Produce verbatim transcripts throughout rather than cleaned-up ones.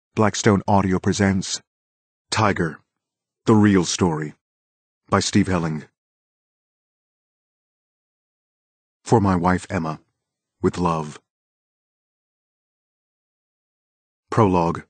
Blackstone Audio presents Tiger, The Real Story by Steve Helling. For my wife Emma, with love. Prologue.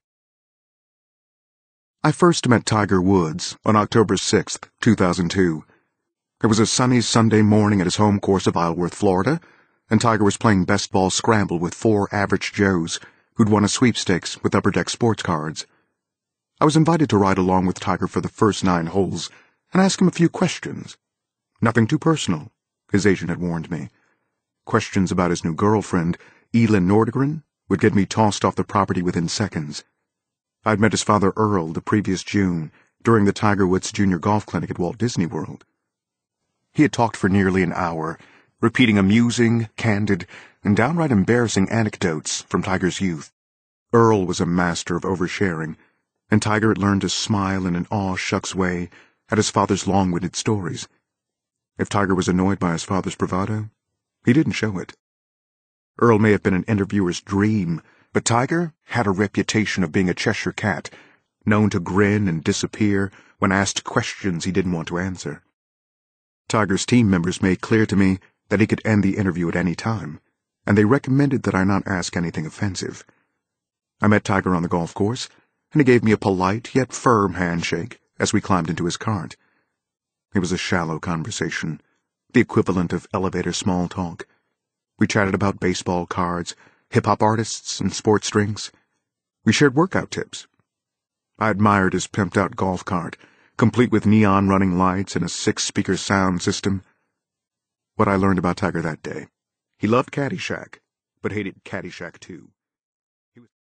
I first met Tiger Woods on October sixth, two thousand two. It was a sunny Sunday morning at his home course of Isleworth, Florida, and Tiger was playing best ball scramble with four average Joes who'd won a sweepstakes with Upper Deck sports cards. I was invited to ride along with Tiger for the first nine holes and ask him a few questions. Nothing too personal, his agent had warned me. Questions about his new girlfriend, Elin Nordegren, would get me tossed off the property within seconds. I'd met his father Earl the previous June during the Tiger Woods Junior Golf Clinic at Walt Disney World. He had talked for nearly an hour, repeating amusing, candid, and downright embarrassing anecdotes from Tiger's youth. Earl was a master of oversharing, and Tiger had learned to smile in an aw-shucks way at his father's long-winded stories. If Tiger was annoyed by his father's bravado, he didn't show it. Earl may have been an interviewer's dream, but Tiger had a reputation of being a Cheshire cat, known to grin and disappear when asked questions he didn't want to answer. Tiger's team members made clear to me that he could end the interview at any time, and they recommended that I not ask anything offensive. I met Tiger on the golf course, and he gave me a polite yet firm handshake as we climbed into his cart. It was a shallow conversation, the equivalent of elevator small talk. We chatted about baseball cards, hip-hop artists, and sports drinks. We shared workout tips. I admired his pimped-out golf cart, complete with neon running lights and a six-speaker sound system. What I learned about Tiger that day: he loved Caddyshack, but hated Caddyshack two.